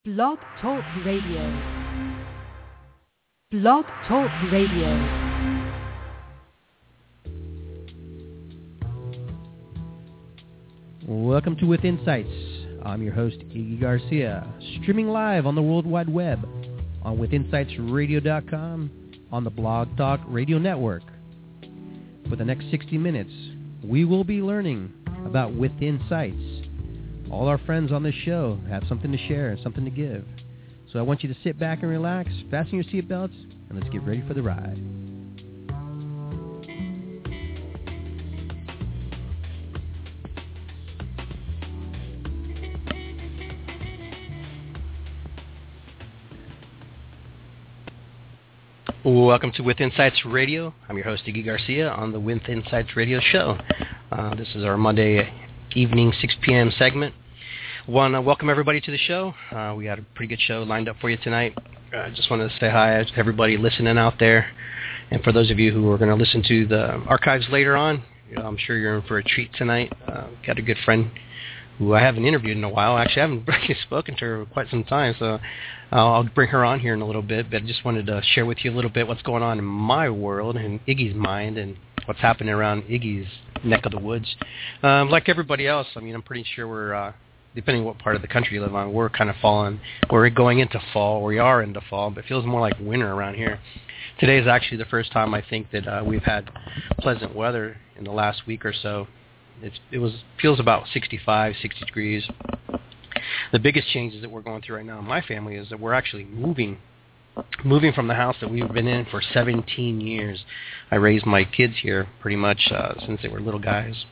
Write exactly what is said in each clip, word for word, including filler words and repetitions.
Blog Talk Radio. Blog Talk Radio. Welcome to With Insights. I'm your host, Iggy Garcia, streaming live on the World Wide Web, on with insights radio dot com, on the Blog Talk Radio Network. For the next sixty minutes, we will be learning about With Insights. All our friends on this show have something to share, something to give. So I want you to sit back and relax, fasten your seatbelts, and let's get ready for the ride. Welcome to With Insights Radio. I'm your host, Iggy Garcia, on the With Insights Radio show. Uh, this is our Monday evening, six p.m. segment. Want to welcome everybody to the show. Uh, we got a pretty good show lined up for you tonight. I uh, just wanted to say hi to everybody listening out there. And for those of you who are going to listen to the archives later on, you know, I'm sure you're in for a treat tonight. Uh, got a good friend who I haven't interviewed in a while. Actually, I haven't really spoken to her for quite some time, so I'll bring her on here in a little bit. But I just wanted to share with you a little bit what's going on in my world and Iggy's mind and what's happening around Iggy's neck of the woods. Um, like everybody else, I mean, I'm pretty sure we're, uh, depending on what part of the country you live on, we're kind of falling, we're going into fall, we are into fall, but it feels more like winter around here. Today is actually the first time I think that uh, we've had pleasant weather in the last week or so. It's, it was feels about sixty-five, sixty degrees. The biggest changes that we're going through right now in my family is that we're actually moving moving from the house that we've been in for seventeen years. I raised my kids here pretty much uh, since they were little guys.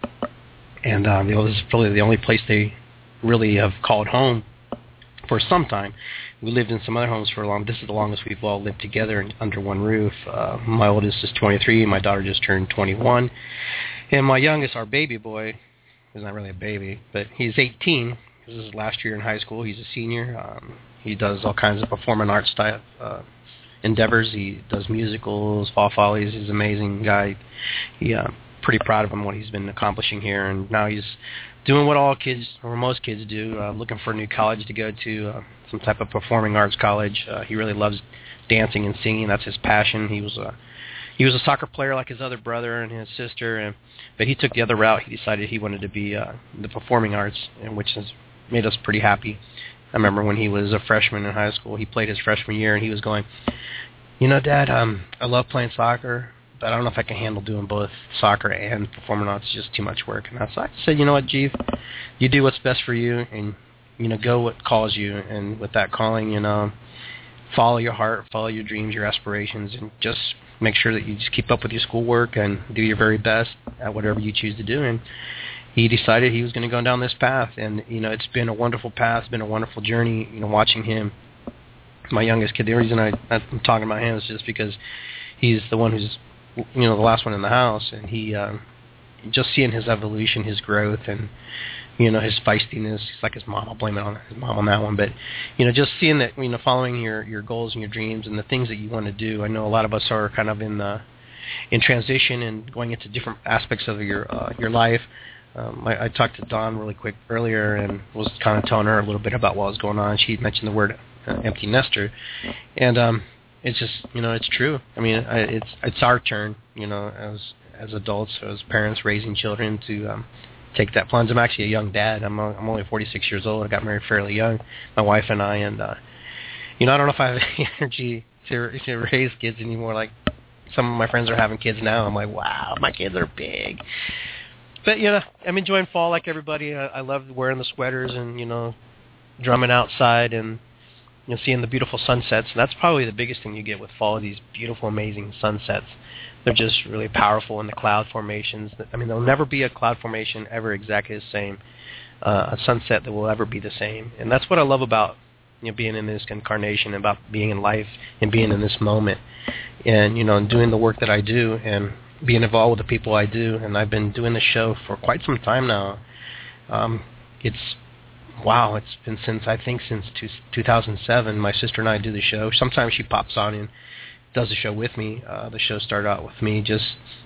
And um, you know, this is probably the only place they really have called home for some time. We lived in some other homes for a long, this is the longest we've all lived together under one roof. Uh, my oldest is twenty-three, my daughter just turned twenty-one. And my youngest, our baby boy, he's not really a baby, but he's eighteen. This is his last year in high school. He's a senior. Um, he does all kinds of performing arts type uh, endeavors. He does musicals, fall follies. He's an amazing guy. He, uh, pretty proud of him, what he's been accomplishing here. And now he's doing what all kids, or most kids do, uh, looking for a new college to go to, uh, some type of performing arts college. Uh, he really loves dancing and singing. That's his passion. He was a He was a soccer player like his other brother and his sister, and, but he took the other route. He decided he wanted to be uh, the performing arts, and which has made us pretty happy. I remember when he was a freshman in high school, he played his freshman year, and he was going, you know, Dad, um, I love playing soccer, but I don't know if I can handle doing both soccer and performing arts. It's just too much work. And I said, you know what, Jeeve, you do what's best for you, and, you know, go what calls you, and with that calling, you know, follow your heart, follow your dreams, your aspirations, and just make sure that you just keep up with your schoolwork and do your very best at whatever you choose to do. And he decided he was going to go down this path. And, you know, it's been a wonderful path. It's been a wonderful journey, you know, watching him. My youngest kid, the reason I, I'm talking about him is just because he's the one who's, you know, the last one in the house. And he, um, just seeing his evolution, his growth, and, you know, his feistiness. He's like his mom. I'll blame it on his mom on that one. But, you know, just seeing that, you know, following your, your goals and your dreams and the things that you want to do. I know a lot of us are kind of in the, in transition and going into different aspects of your uh, your life. Um, I, I talked to Dawn really quick earlier and was kind of telling her a little bit about what was going on. She mentioned the word uh, empty nester. And um, it's just, you know, it's true. I mean, I, it's it's our turn, you know, as as adults, as parents raising children to um, take that plunge. I'm actually a young dad. I'm a, I'm only forty-six years old. I got married fairly young, my wife and I, and uh, you know, I don't know if I have the energy to to raise kids anymore. Like some of my friends are having kids now. I'm like, wow, my kids are big. But you know, I'm enjoying fall like everybody. I, I love wearing the sweaters and, you know, drumming outside and, you know, seeing the beautiful sunsets. And that's probably the biggest thing you get with fall: these beautiful, amazing sunsets. They're just really powerful in the cloud formations. I mean, there'll never be a cloud formation ever exactly the same, uh, a sunset that will ever be the same. And that's what I love about, you know, being in this incarnation, about being in life and being in this moment. And, you know, and doing the work that I do and being involved with the people I do. And I've been doing this show for quite some time now. Um, it's, wow, it's been since, I think, since two, two thousand seven. My sister and I do the show. Sometimes she pops on and does the show with me. Uh, the show started out with me just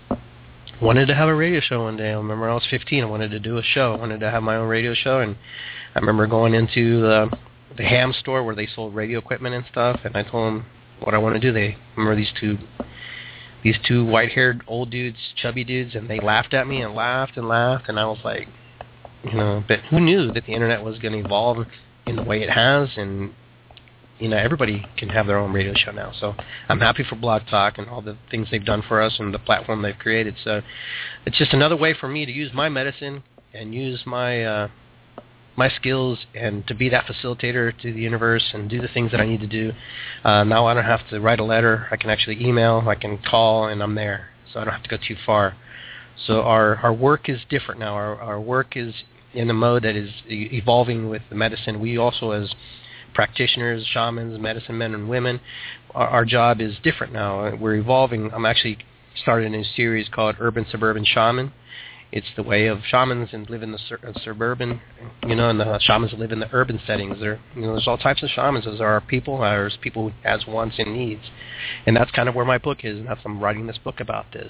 wanted to have a radio show one day. I remember I was fifteen. I wanted to do a show. I wanted to have my own radio show. And I remember going into the the ham store where they sold radio equipment and stuff, and I told them what I want to do. They remember these two these two white-haired old dudes, chubby dudes, and they laughed at me and laughed and laughed, and I was like, you know, but who knew that the internet was going to evolve in the way it has, and you know, everybody can have their own radio show now. So I'm happy for Blog Talk and all the things they've done for us and the platform they've created. So it's just another way for me to use my medicine and use my uh, my skills and to be that facilitator to the universe and do the things that I need to do. Uh, now I don't have to write a letter. I can actually email. I can call, and I'm there. So I don't have to go too far. So our, our work is different now. Our, our work is in a mode that is e- evolving with the medicine. We also, as practitioners, shamans, medicine men and women, our, our job is different now. We're evolving. I'm actually starting a new series called Urban Suburban Shaman. It's the way of shamans and live in the sur- uh, suburban, you know, and the shamans live in the urban settings. There, you know, there's all types of shamans. There are people, there's people who has wants and needs, and that's kind of where my book is. And that's I'm writing this book about this.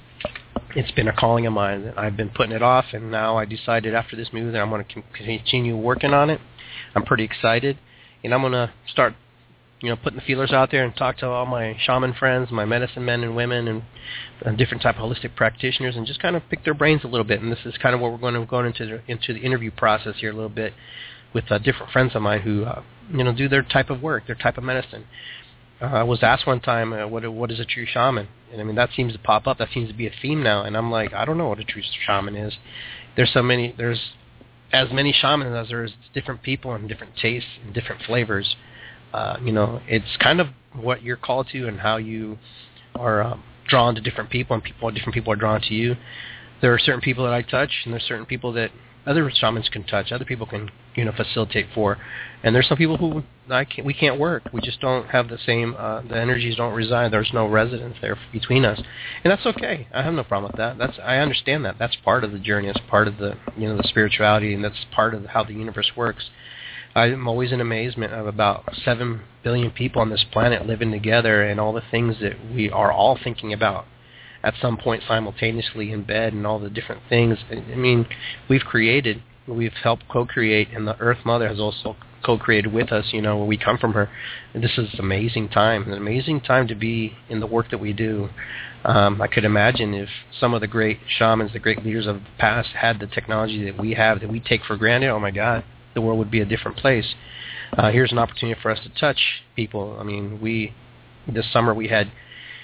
It's been a calling of mine. I've been putting it off, and now I decided after this move that I'm going to continue working on it. I'm pretty excited. And I'm going to start, you know, putting the feelers out there and talk to all my shaman friends, my medicine men and women, and uh, different type of holistic practitioners, and just kind of pick their brains a little bit. And this is kind of what we're going to go into the, into the interview process here a little bit with uh, different friends of mine who, uh, you know, do their type of work, their type of medicine. Uh, I was asked one time, uh, what what is a true shaman? And I mean, that seems to pop up. That seems to be a theme now. And I'm like, I don't know what a true shaman is. There's so many. There's as many shamans as there's different people and different tastes and different flavors. Uh, you know, it's kind of what you're called to and how you are um, drawn to different people, and people, different people are drawn to you. There are certain people that I touch, and there's certain people that other shamans can touch, other people can, you know, facilitate for. And there's some people who I can't, we can't work. We just don't have the same, uh, the energies don't reside. There's no resonance there between us. And that's okay. I have no problem with that. That's I understand that. That's part of the journey. It's part of the, you know, the spirituality, and that's part of how the universe works. I'm always in amazement of about seven billion people on this planet living together, and all the things that we are all thinking about at some point simultaneously in bed, and all the different things. I mean, we've created, we've helped co-create, and the Earth Mother has also co-created with us, you know, when we come from her. And this is an amazing time, an amazing time to be in the work that we do. Um, I could imagine if some of the great shamans, the great leaders of the past had the technology that we have, that we take for granted, oh my God, the world would be a different place. Uh, here's an opportunity for us to touch people. I mean, we, this summer we had,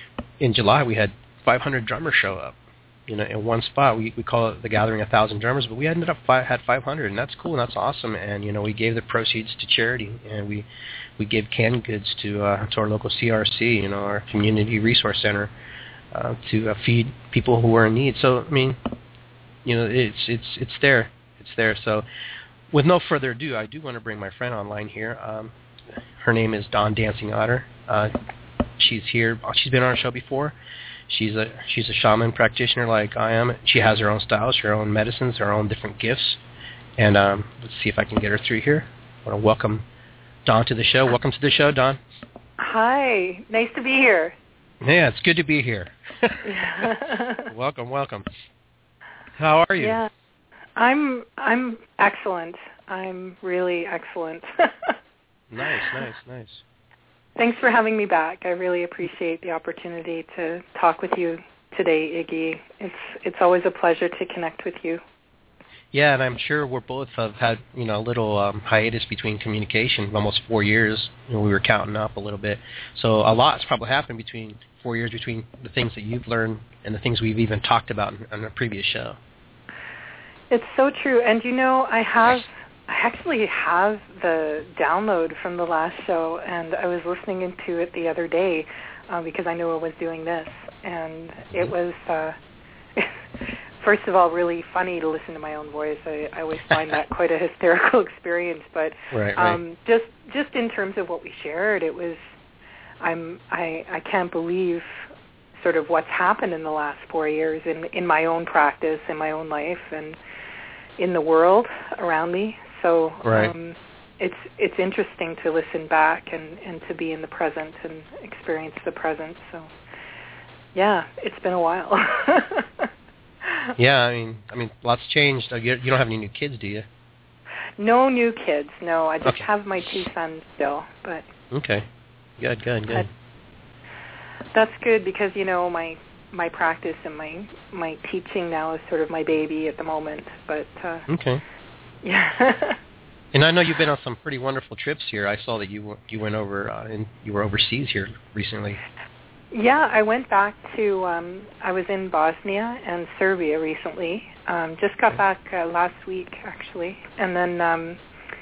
in July, we had five hundred drummers show up, you know, in one spot. We we call it the Gathering of Thousand Drummers, but we ended up five, had five hundred, and that's cool, and that's awesome. And you know, we gave the proceeds to charity, and we we gave canned goods to uh, to our local C R C, you know, our Community Resource Center, uh, to uh, feed people who were in need. So I mean, you know, it's it's it's there, it's there. So with no further ado, I do want to bring my friend online here. Um, her name is Dawn Dancing Otter. Uh, she's here. She's been on our show before. She's a she's a shaman practitioner like I am. She has her own styles, her own medicines, her own different gifts. And um, let's see if I can get her through here. I want to welcome Dawn to the show. Welcome to the show, Dawn. Hi. Nice to be here. Yeah, it's good to be here. welcome, welcome. How are you? Yeah, I'm I'm excellent. I'm really excellent. Nice, nice, nice. Thanks for having me back. I really appreciate the opportunity to talk with you today, Iggy. It's it's always a pleasure to connect with you. Yeah, and I'm sure we're both have had, you know, a little um, hiatus between communication, almost four years. You know, we were counting up a little bit. So a lot's probably happened between four years between the things that you've learned and the things we've even talked about in, in a previous show. It's so true. And, you know, I have... I actually have the download from the last show, and I was listening into it the other day uh, because I knew I was doing this. And it was, uh, first of all, really funny to listen to my own voice. I, I always find that quite a hysterical experience. But right, right. Um, just just in terms of what we shared, it was, I'm I, I can't believe sort of what's happened in the last four years in, in my own practice, in my own life, and in the world around me. So right. um, it's it's interesting to listen back and, and to be in the present and experience the present. So yeah, it's been a while. Yeah, I mean, I mean, lots changed. You don't have any new kids, do you? No new kids. No, I just okay. have my two sons still. But okay, good, good, good. That's good because you know my my practice and my my teaching now is sort of my baby at the moment. But uh, okay, yeah. And I know you've been on some pretty wonderful trips here. I saw that you you went over uh, and you were overseas here recently. Yeah, I went back to. Um, I was in Bosnia and Serbia recently. Um, just got back uh, last week, actually, and then um,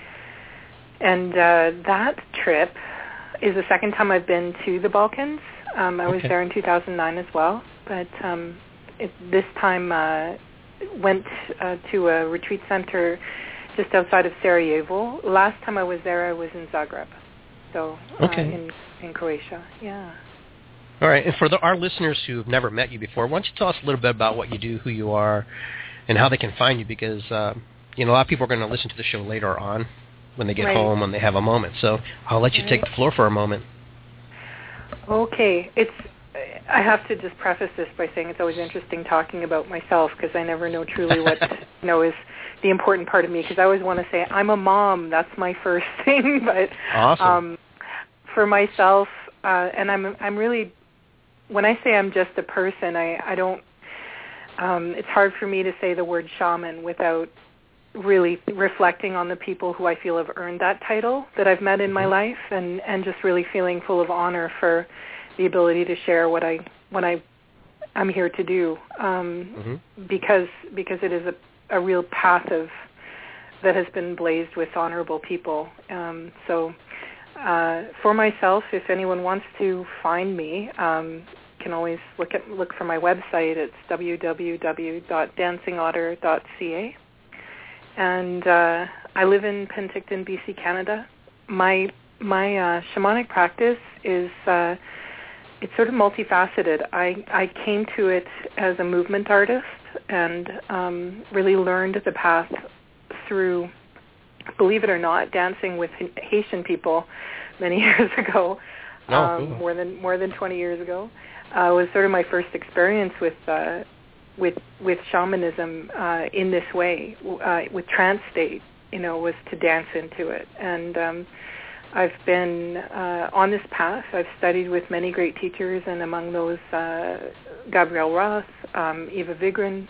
and uh, that trip is the second time I've been to the Balkans. Um, I was okay. there in two thousand nine as well, but um, it, this time uh, went uh, to a retreat center just outside of Sarajevo. Last time I was there, I was in Zagreb, so uh, okay. in in Croatia. Yeah. All right, and for the, our listeners who have never met you before, why don't you tell us a little bit about what you do, who you are, and how they can find you? Because uh, you know, a lot of people are going to listen to the show later on when they get right. home, when they have a moment. So I'll let you right. take the floor for a moment. Okay, it's. I have to just preface this by saying it's always interesting talking about myself because I never know truly what you know is the important part of me. Because I always want to say I'm a mom. That's my first thing. But awesome. um, for myself, uh, and I'm I'm really. When I say I'm just a person, I, I don't, um, it's hard for me to say the word shaman without really reflecting on the people who I feel have earned that title that I've met in my life and, and just really feeling full of honor for the ability to share what I, what I, I'm here to do um, mm-hmm. because, because it is a, a real path of, that has been blazed with honorable people. Um, so Uh, for myself, if anyone wants to find me, um, can always look at look for my website. It's w w w dot dancing otter dot c a, and uh, I live in Penticton, B C, Canada. My my uh, shamanic practice is uh, it's sort of multifaceted. I I came to it as a movement artist and um, really learned the path through, believe it or not, dancing with Haitian people many years ago, oh, um, cool. more than more than twenty years ago. Uh, was sort of my first experience with uh, with with shamanism uh, in this way, uh, with trance state. You know, was to dance into it, and um, I've been uh, on this path. I've studied with many great teachers, and among those, uh, Gabrielle Roth, um, Eva Vigran.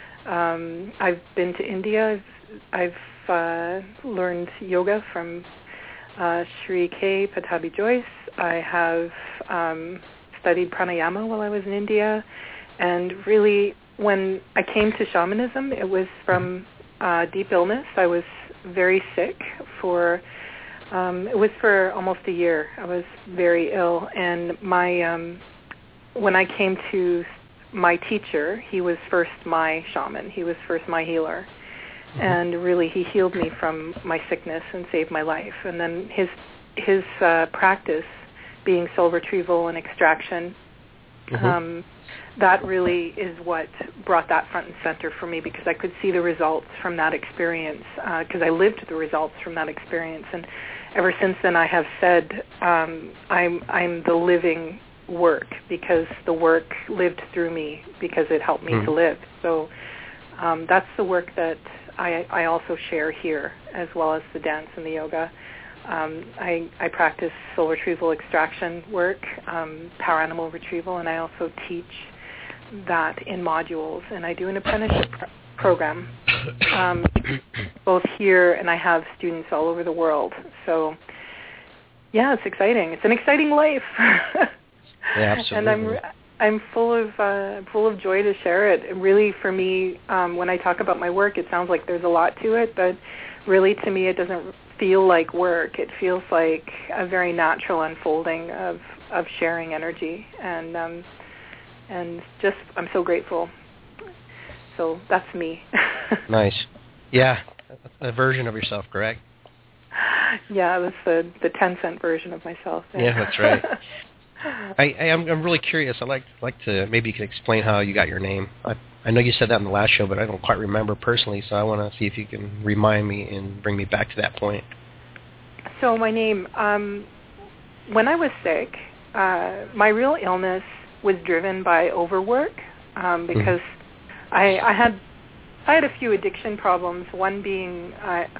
Um, I've been to India. I've, I've Uh, learned yoga from uh, Sri K. Patabi Joyce. I have um, studied pranayama while I was in India, and really, when I came to shamanism, it was from uh, deep illness. I was very sick for. Um, it was for almost a year. I was very ill, and my um, when I came to my teacher, he was first my shaman. He was first my healer. And really, he healed me from my sickness and saved my life. And then his his uh, practice, being soul retrieval and extraction, mm-hmm. um, that really is what brought that front and center for me, because I could see the results from that experience, because uh, I lived the results from that experience. And ever since then, I have said um, I'm I'm the living work, because the work lived through me, because it helped me mm-hmm. to live. So um, that's the work that I, I also share here, as well as the dance and the yoga. Um, I, I practice soul retrieval extraction work, um, power animal retrieval, and I also teach that in modules. And I do an apprenticeship pr- program, um, both here, and I have students all over the world. So, yeah, it's exciting. It's an exciting life. Yeah, absolutely. And I'm I'm full of uh, full of joy to share it. And really, for me, um, when I talk about my work, it sounds like there's a lot to it, but really, to me, it doesn't feel like work. It feels like a very natural unfolding of, of sharing energy, and um, and just I'm so grateful. So that's me. Nice. Yeah, a version of yourself, correct? Yeah, that's the the ten cent version of myself. Yeah, yeah, that's right. I, I I'm I'm really curious. I'd like like to maybe you can explain how you got your name. I I know you said that in the last show, but I don't quite remember personally. So I want to see if you can remind me and bring me back to that point. So my name, um, when I was sick, uh, my real illness was driven by overwork, um, because mm-hmm. I I had I had a few addiction problems. One being uh,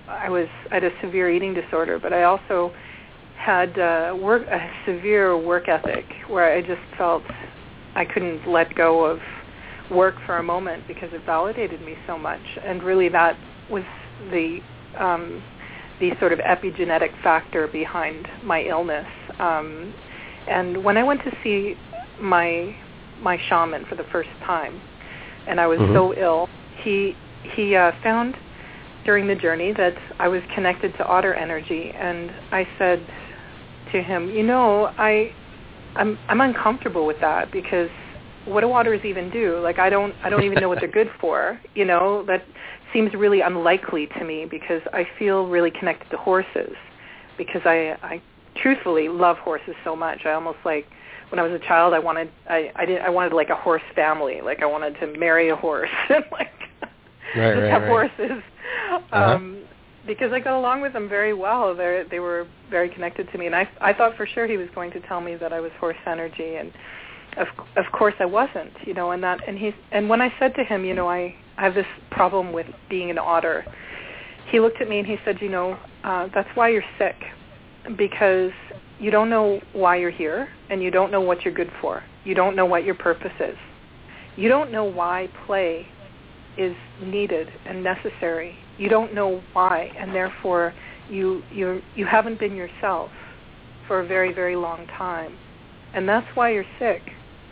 I was I had a severe eating disorder, but I also had uh, work a severe work ethic where I just felt I couldn't let go of work for a moment because it validated me so much, and really that was the um, the sort of epigenetic factor behind my illness. Um, and when I went to see my my shaman for the first time, and I was mm-hmm. so ill, he he uh, found during the journey that I was connected to otter energy, and I said to him, you know, I I'm I'm uncomfortable with that, because what do otters even do? Like I don't I don't even know what they're good for. You know, that seems really unlikely to me, because I feel really connected to horses, because I I truthfully love horses so much. I almost like when I was a child, I wanted I I did I wanted like a horse family. Like I wanted to marry a horse and like right, just right, have right. horses. Uh-huh. Um, because I got along with them very well. They they were very connected to me, and I I thought for sure he was going to tell me that I was horse energy, and of of course I wasn't, you know. And that and he and when I said to him, you know, I, I have this problem with being an otter, he looked at me and he said, you know, uh, that's why you're sick, because you don't know why you're here, and you don't know what you're good for. You don't know what your purpose is. You don't know why play is needed and necessary. You don't know why, and therefore you you you haven't been yourself for a very, very long time, and that's why you're sick.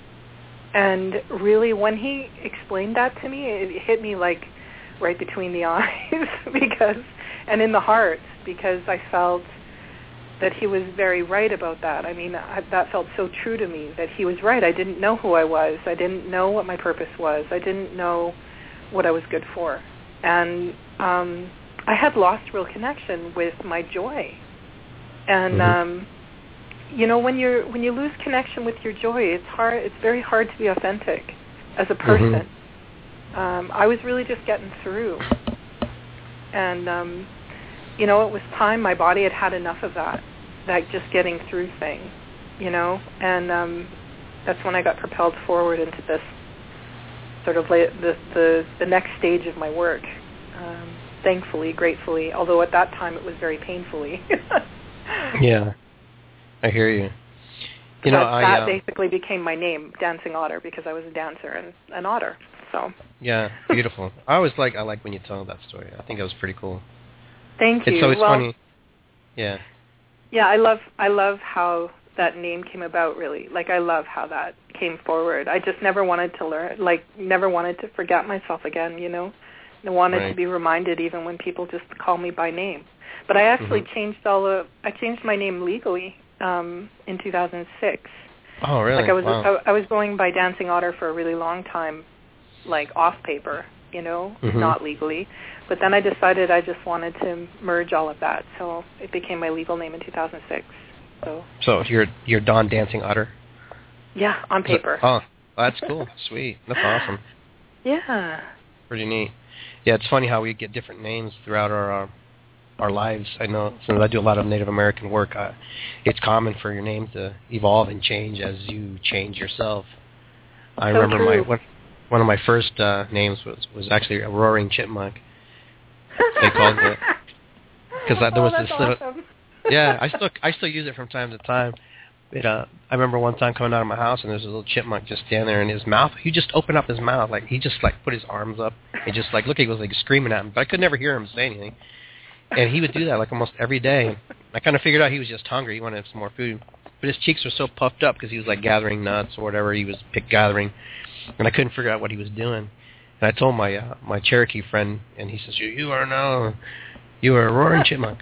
And really, when he explained that to me, it hit me like right between the eyes, because and in the heart, because I felt that he was very right about that. I mean, I, that felt so true to me, that he was right. I didn't know who I was. I didn't know what my purpose was. I didn't know what I was good for. And um, I had lost real connection with my joy. And mm-hmm. um, you know, when you're when you lose connection with your joy, it's hard. It's very hard to be authentic as a person. Mm-hmm. Um, I was really just getting through, and um, you know, it was time. My body had had enough of that, that just getting through thing, you know. And um, that's when I got propelled forward into this sort of la- the the the next stage of my work. Um, thankfully, gratefully, although at that time it was very painfully. Yeah. I hear you. You know, that, I, that um, basically became my name, Dancing Otter, because I was a dancer and an otter. So. Yeah, beautiful. I always like I like when you tell that story. I think it was pretty cool. Thank you. It's always well, funny. Yeah. Yeah, I love I love how that name came about. Really, like I love how that came forward. I just never wanted to learn, like never wanted to forget myself again. You know, I wanted right. to be reminded, even when people just call me by name. But I actually mm-hmm. changed all the. I changed my name legally. Um, in two thousand six. Oh, really? Like I was, wow. I, I was going by Dancing Otter for a really long time, like off paper, you know, mm-hmm. not legally. But then I decided I just wanted to merge all of that, so it became my legal name in two thousand six. So. So you're you're Dawn Dancing Otter. Yeah, on paper. So, oh, that's cool. Sweet. That's awesome. Yeah. Pretty neat. Yeah, it's funny how we get different names throughout our. Uh, our lives. I know, since I do a lot of Native American work, uh, it's common for your name to evolve and change as you change yourself. I so remember true. my one, one of my first uh, names was, was actually a roaring chipmunk. They called it because there was oh, this that's little. Awesome. Yeah, I still I still use it from time to time. But, uh, I remember one time coming out of my house and there's a little chipmunk just standing there, and his mouth. He just opened up his mouth, like he just like put his arms up and just like look, he was like screaming at me, but I could never hear him say anything. And he would do that like almost every day. I kind of figured out he was just hungry. He wanted some more food. But his cheeks were so puffed up because he was like gathering nuts or whatever he was pick gathering. And I couldn't figure out what he was doing. And I told my uh, my Cherokee friend, and he says, you, you are now, you are a roaring chipmunk.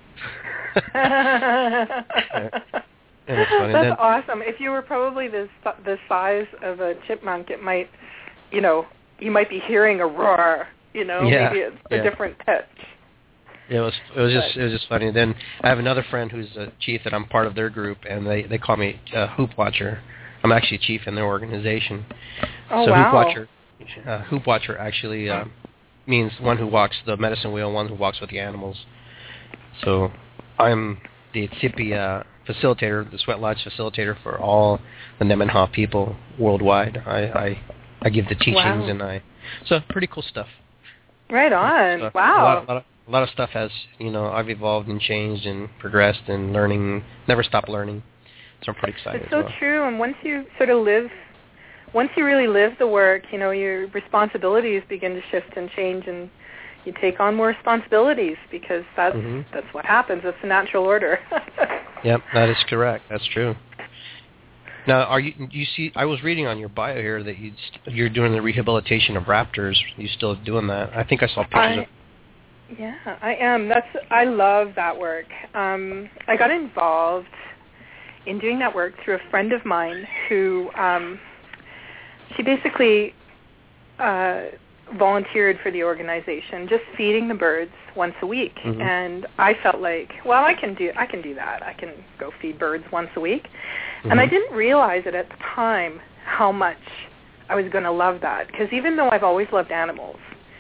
yeah. And it's funny. That's then, awesome. If you were probably the, the size of a chipmunk, it might, you know, you might be hearing a roar, you know, yeah, maybe it's a yeah. different pitch. It was it was just it was just funny. Then I have another friend who's a chief that I'm part of their group, and they, they call me uh, Hoop Watcher. I'm actually chief in their organization. Oh so wow! Hoop Watcher, uh, Hoop Watcher actually uh, means one who walks the medicine wheel, one who walks with the animals. So I'm the Tsipi uh, facilitator, the Sweat Lodge facilitator for all the Nemenhah people worldwide. I I, I give the teachings, wow. and I so pretty cool stuff. Right on! So, wow. A lot, a lot of, a lot of stuff has, you know, I've evolved and changed and progressed and learning, never stop learning. So I'm pretty excited. It's so as well. true. And once you sort of live, once you really live the work, you know, your responsibilities begin to shift and change, and you take on more responsibilities because that's mm-hmm. that's what happens. It's the natural order. Yep, that is correct. That's true. Now, are you? You see, I was reading on your bio here that you you're doing the rehabilitation of raptors. Are you still doing that? I think I saw pictures. I, of Yeah, I am. That's I love that work. Um, I got involved in doing that work through a friend of mine who um, she basically uh, volunteered for the organization, just feeding the birds once a week. Mm-hmm. And I felt like, well, I can do I can do that. I can go feed birds once a week. Mm-hmm. And I didn't realize it at the time how much I was going to love that, because even though I've always loved animals.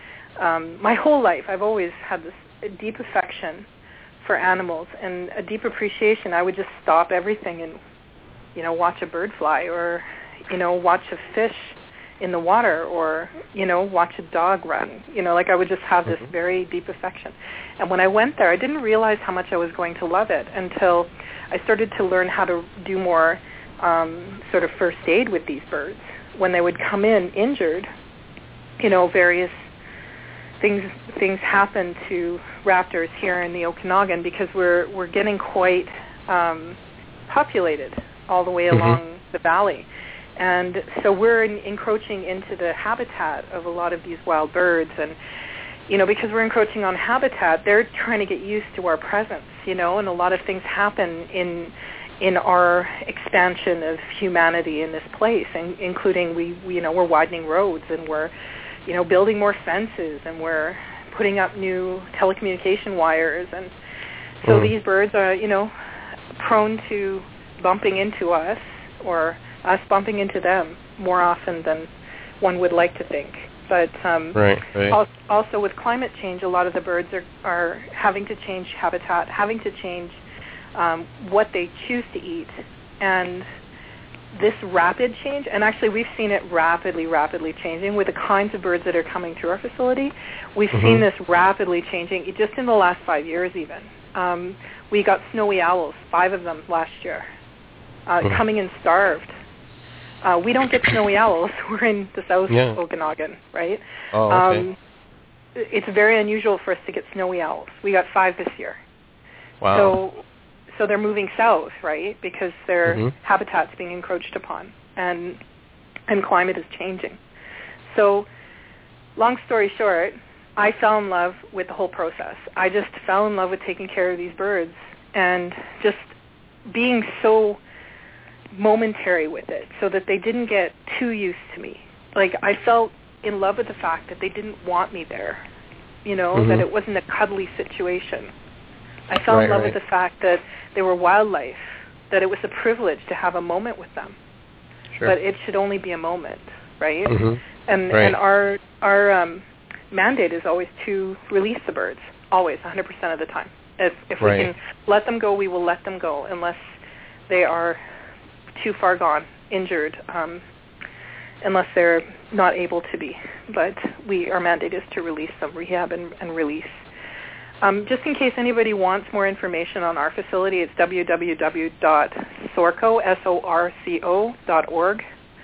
Um, my whole life, I've always had this a deep affection for animals and a deep appreciation. I would just stop everything and, you know, watch a bird fly, or, you know, watch a fish in the water, or, you know, watch a dog run. You know, like I would just have this mm-hmm. very deep affection. And when I went there, I didn't realize how much I was going to love it until I started to learn how to do more um, sort of first aid with these birds. When they would come in injured, you know, various Things things happen to raptors here in the Okanagan because we're we're getting quite um, populated all the way mm-hmm. along the valley, and so we're in, encroaching into the habitat of a lot of these wild birds, and you know, because we're encroaching on habitat, they're trying to get used to our presence, you know, and a lot of things happen in in our expansion of humanity in this place, and including we, we you know we're widening roads, and we're you know, building more fences, and we're putting up new telecommunication wires. And so mm. these birds are, you know, prone to bumping into us, or us bumping into them more often than one would like to think. But um, right, right. also with climate change, a lot of the birds are, are having to change habitat, having to change um, what they choose to eat. And this rapid change, and actually we've seen it rapidly, rapidly changing with the kinds of birds that are coming through our facility. We've mm-hmm. seen this rapidly changing just in the last five years even. Um, we got snowy owls, five of them last year, uh, mm-hmm. coming in starved. Uh, we don't get snowy owls. We're in the South yeah. Okanagan, right? Oh, okay. Um, it's very unusual for us to get snowy owls. We got five this year. Wow. So So they're moving south, right, because their mm-hmm. habitat's being encroached upon, and and climate is changing. So long story short, I fell in love with the whole process. I just fell in love with taking care of these birds and just being so momentary with it so that they didn't get too used to me. Like, I felt in love with the fact that they didn't want me there, you know, mm-hmm. that it wasn't a cuddly situation. I fell right, in love right. with the fact that they were wildlife, that it was a privilege to have a moment with them. Sure. But it should only be a moment, right? Mm-hmm. And right. and our our um, mandate is always to release the birds, always, one hundred percent of the time. If if right. we can let them go, we will let them go unless they are too far gone, injured, um, unless they're not able to be. But we our mandate is to release them, rehab and, and release. Um, just in case anybody wants more information on our facility, it's w w w dot sorco, S O R C O, dot org.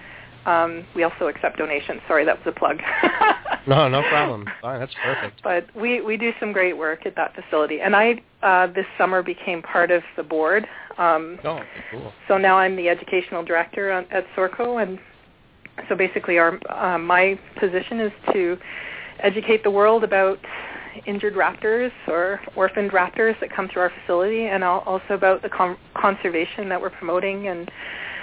Um, we also accept donations. Sorry, that was a plug. No, no problem. Fine, that's perfect. But we, we do some great work at that facility. And I, uh, this summer, became part of the board. Um, oh, cool. So now I'm the educational director on, at Sorco. And so basically our uh, my position is to educate the world about injured raptors or orphaned raptors that come through our facility, and also about the con- conservation that we're promoting. And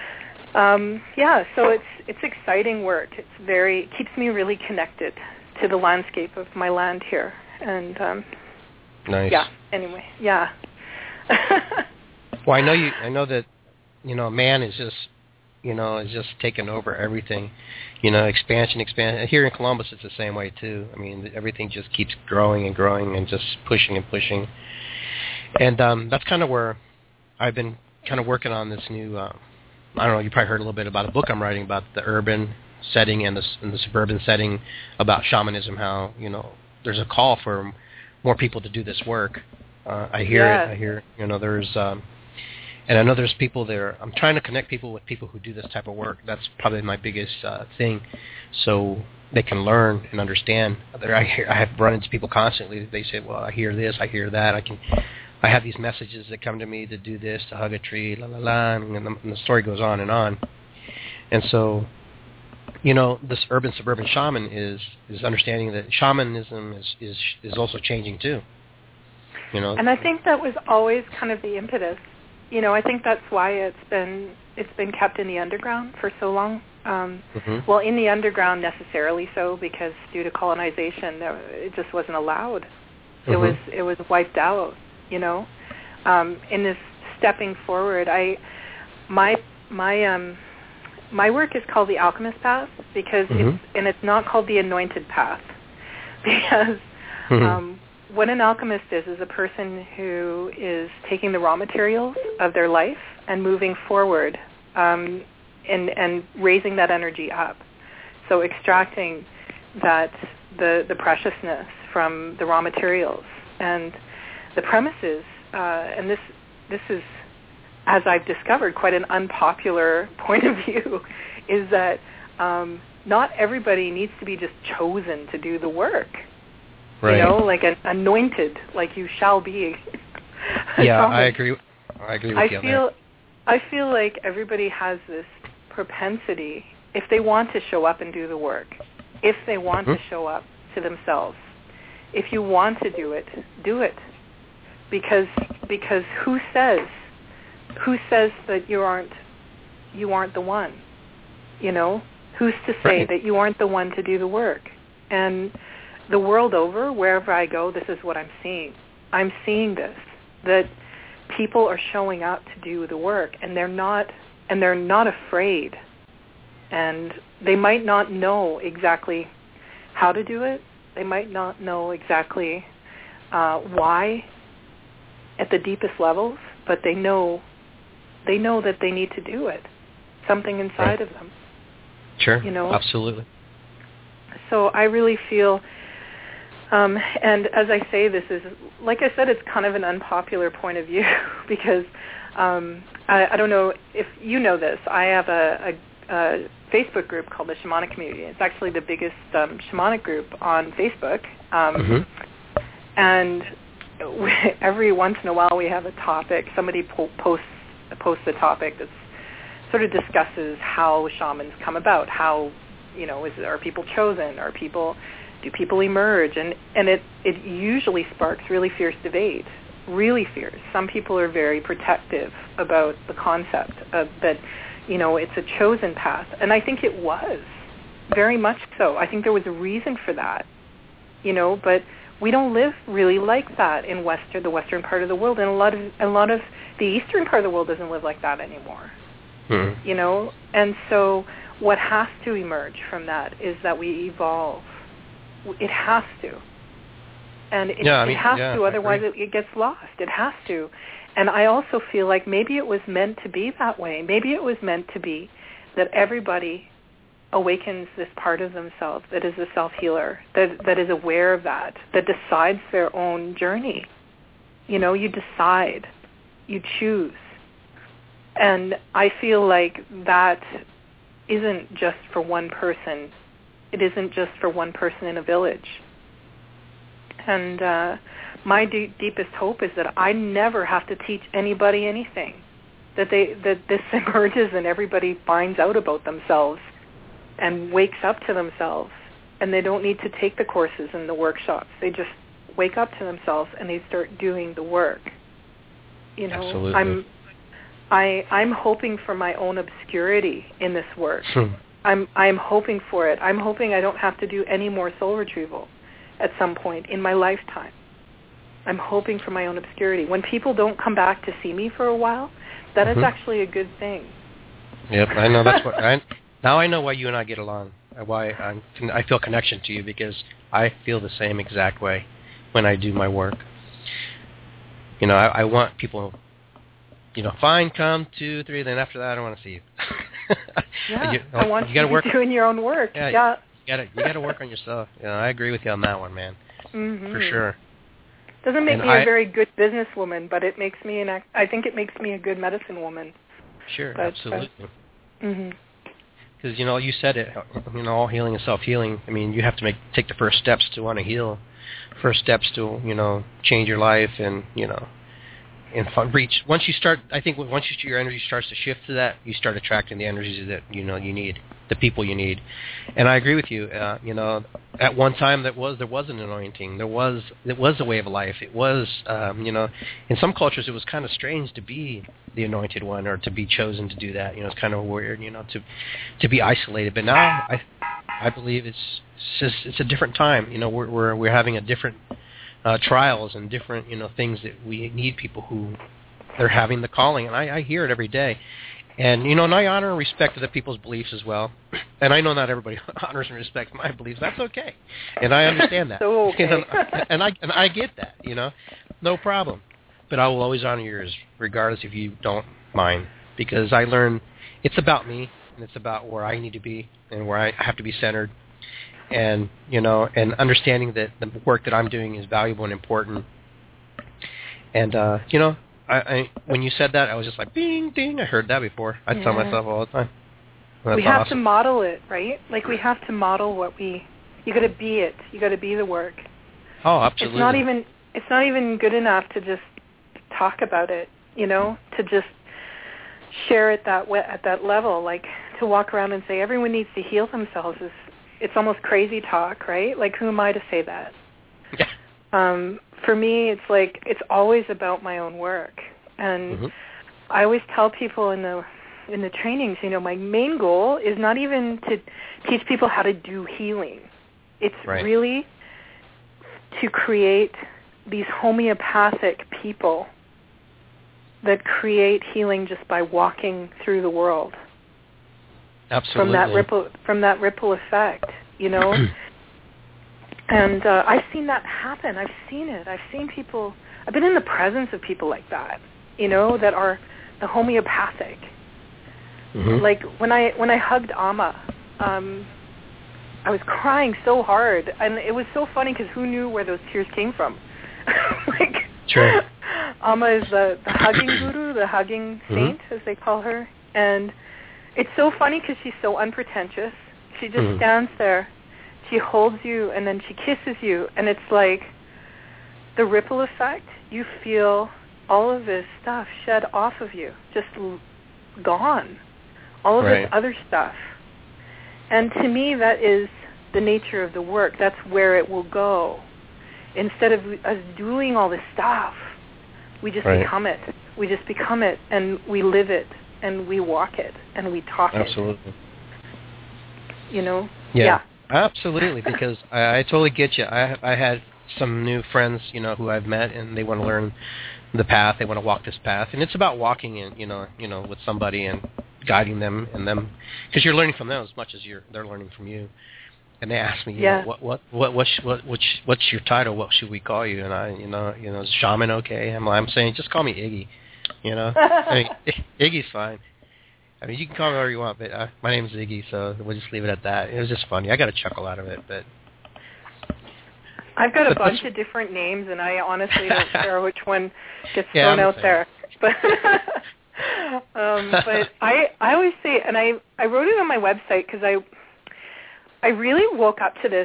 um, yeah, so it's it's exciting work. It's very it keeps me really connected to the landscape of my land here. And um, nice. Yeah. Anyway, yeah. Well, I know you. I know that you know man is just you know is just taking over everything. You know, expansion, expansion. Here in Columbus, it's the same way, too. I mean, everything just keeps growing and growing and just pushing and pushing. And um, that's kind of where I've been kind of working on this new, uh, I don't know, you probably heard a little bit about a book I'm writing about the urban setting and the, and the suburban setting about shamanism, how, you know, there's a call for more people to do this work. Uh, I hear yeah. it. I hear, you know, there's, um, and I know there's people there. I'm trying to connect people with people who do this type of work. That's probably my biggest uh, thing, so they can learn and understand. There, I hear, I have run into people constantly. They say, "Well, I hear this, I hear that. I can, I have these messages that come to me to do this, to hug a tree, la la la," and the, and the story goes on and on. And so, you know, this urban suburban shaman is is understanding that shamanism is is is also changing too. You know, and I think that was always kind of the impetus. You know, I think that's why it's been it's been kept in the underground for so long. Um, mm-hmm. Well, in the underground necessarily so, because due to colonization, it just wasn't allowed. Mm-hmm. It was it was wiped out. You know, um, in this stepping forward, I my my um, my work is called the Alchemist Path because mm-hmm. it's and it's not called the Anointed Path because. Mm-hmm. Um, What an alchemist is is a person who is taking the raw materials of their life and moving forward um, and, and raising that energy up. So extracting that the, the preciousness from the raw materials. And the premise is, uh, and this this is, as I've discovered, quite an unpopular point of view, is that um, not everybody needs to be just chosen to do the work. Right. You know, like an anointed, like you shall be. Yeah, I agree. I agree with I you on feel, that. I feel like everybody has this propensity, if they want to show up and do the work, if they want mm-hmm. to show up to themselves, if you want to do it, do it. Because because who says who says that you aren't you aren't the one? You know, who's to say right. that you aren't the one to do the work? And the world over, wherever I go, this is what I'm seeing. I'm seeing this, that people are showing up to do the work, and they're not, and they're not afraid. And they might not know exactly how to do it. They might not know exactly uh, why at the deepest levels, but they know, they know that they need to do it. Something inside right. of them. Sure. You know? Absolutely. So I really feel. Um, and as I say, this is, like I said, it's kind of an unpopular point of view because um, I, I don't know if you know this. I have a, a, a Facebook group called the Shamanic Community. It's actually the biggest um, shamanic group on Facebook. Um, mm-hmm. And we, every once in a while we have a topic. Somebody po- posts, posts a topic that sort of discusses how shamans come about. How, you know, is are people chosen? Are people... Do people emerge? And, and it, it usually sparks really fierce debate, really fierce. Some people are very protective about the concept of that, you know, it's a chosen path. And I think it was, very much so. I think there was a reason for that, you know, but we don't live really like that in Western, the western part of the world. And a lot of, a lot of the eastern part of the world doesn't live like that anymore, mm-hmm. you know. And so what has to emerge from that is that we evolve. It has to. And it, yeah, I mean, it has yeah, to, otherwise it, it gets lost. It has to. And I also feel like maybe it was meant to be that way. Maybe it was meant to be that everybody awakens this part of themselves that is a self-healer, that that is aware of that, that decides their own journey. You know, you decide. You choose. And I feel like that isn't just for one person. It isn't just for one person in a village. And uh, my de- deepest hope is that I never have to teach anybody anything, that they that this emerges and everybody finds out about themselves and wakes up to themselves, and they don't need to take the courses and the workshops. They just wake up to themselves and they start doing the work. You know, Absolutely. I'm I I'm hoping for my own obscurity in this work. I'm I'm hoping for it. I'm hoping I don't have to do any more soul retrieval at some point in my lifetime. I'm hoping for my own obscurity. When people don't come back to see me for a while, that mm-hmm. is actually a good thing. Yep, I know that's what. I, now I know why you and I get along. Why I'm, I feel connection to you, because I feel the same exact way when I do my work. You know, I, I want people. You know, fine, come, two, three, then after that I don't want to see you. yeah, you, I want you, you gotta to work, be doing your own work. Yeah, yeah. you gotta you gotta work on yourself. You know, I agree with you on that one, man. Mm-hmm. For sure. Doesn't make and me I, a very good businesswoman, but it makes me an. I think it makes me a good medicine woman. Sure, but, absolutely. Uh, mm-hmm. Because, you know, you said it, you know, all healing is self-healing. I mean, you have to make take the first steps to want to heal, first steps to, you know, change your life and, you know, and fun, reach. Once you start, I think once you, your energy starts to shift to that, you start attracting the energies that, you know, you need, the people you need. And I agree with you. Uh, you know, at one time that was, there was an anointing. There was, it was a way of life. It was, um, you know, in some cultures it was kind of strange to be the anointed one or to be chosen to do that. You know, it's kind of weird, you know, to to be isolated. But now I I believe it's, it's just, it's a different time. You know, we're we're we're having a different uh, trials and different, you know, things that we need people who they're having the calling, and I, I hear it every day. And, you know, and I honor and respect other people's beliefs as well. And I know not everybody honors and respects my beliefs. That's okay. And I understand that. So okay. and, and I and I get that, you know. No problem. But I will always honor yours, regardless if you don't mind. Because I learn it's about me, and it's about where I need to be and where I have to be centered. And, you know, and understanding that the work that I'm doing is valuable and important. And, uh, you know, I, I, when you said that, I was just like, bing, ding. I heard that before. I yeah. tell myself all the time. That's we have awesome. to model it, right? Like we have to model what we. You got to be it. You got to be the work. Oh, absolutely. It's not even. It's not even good enough to just talk about it. You know, to just share it that way, at that level. Like to walk around and say everyone needs to heal themselves is. It's almost crazy talk, right? Like who am I to say that? Yeah. Um, for me, it's like it's always about my own work, and mm-hmm. I always tell people in the in the trainings, you know, my main goal is not even to teach people how to do healing. It's right. really to create these homeopathic people that create healing just by walking through the world. Absolutely. From that ripple, from that ripple effect, you know. And uh, I've seen that happen. I've seen it. I've seen people. I've been in the presence of people like that, you know, that are the homeopathic. Mm-hmm. Like when I when I hugged Amma, um, I was crying so hard, and it was so funny because who knew where those tears came from? Like, sure. Amma is the, the hugging guru, the hugging saint, mm-hmm. as they call her, and it's so funny because she's so unpretentious. She just mm-hmm. stands there. She holds you, and then she kisses you, and it's like the ripple effect. You feel all of this stuff shed off of you, just l- gone. All of right. this other stuff. And to me, that is the nature of the work. That's where it will go. Instead of us doing all this stuff, we just right. become it. We just become it, and we live it, and we walk it, and we talk Absolutely. it. Absolutely. You know? Yeah. yeah. Absolutely, because I, I totally get you. I I had some new friends, you know, who I've met, and they want to learn the path. They want to walk this path, and it's about walking in, you know, you know, with somebody and guiding them and them, because you're learning from them as much as you're they're learning from you. And they asked me, you yeah. know, what what what what sh- what what's, what's your title? What should we call you? And I, you know, you know, is shaman okay? I'm I'm saying just call me Iggy, you know. I mean, Iggy's fine. I mean, you can call me whatever you want, but uh, my name is Iggy, so we'll just leave it at that. It was just funny. I got a chuckle out of it, but I've got a but bunch of different names, and I honestly don't care which one gets yeah, thrown I'm out the there. But um, but I I always say, and I I wrote it on my website because I I really woke up to this.